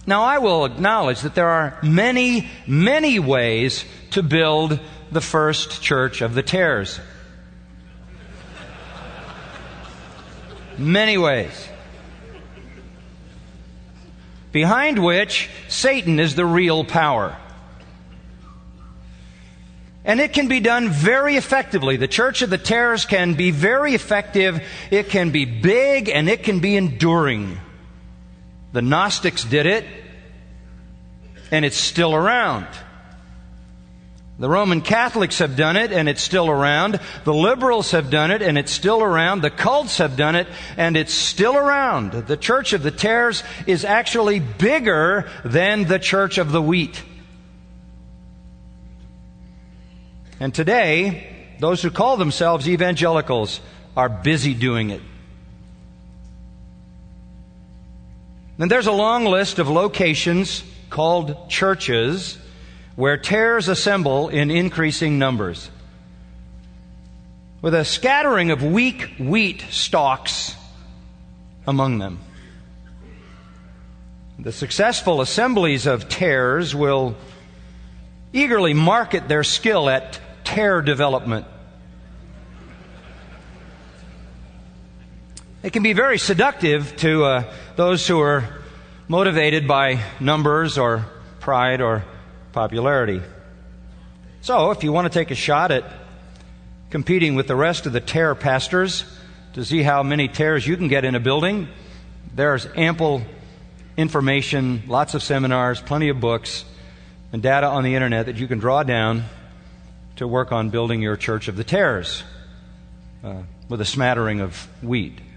Now, I will acknowledge that there are many, many ways to build the first church of the tares. Many ways. Behind which Satan is the real power. And it can be done very effectively. The church of the tares can be very effective. It can be big and it can be enduring. The Gnostics did it, and it's still around. The Roman Catholics have done it, and it's still around. The liberals have done it, and it's still around. The cults have done it, and it's still around. The church of the tares is actually bigger than the church of the wheat. And today, those who call themselves evangelicals are busy doing it. And there's a long list of locations called churches where tares assemble in increasing numbers, with a scattering of weak wheat stalks among them. The successful assemblies of tares will eagerly market their skill at tare development. It can be very seductive to those who are motivated by numbers or pride or popularity. So, if you want to take a shot at competing with the rest of the tare pastors to see how many tares you can get in a building, there's ample information, lots of seminars, plenty of books, and data on the internet that you can draw down to work on building your church of the tares with a smattering of wheat.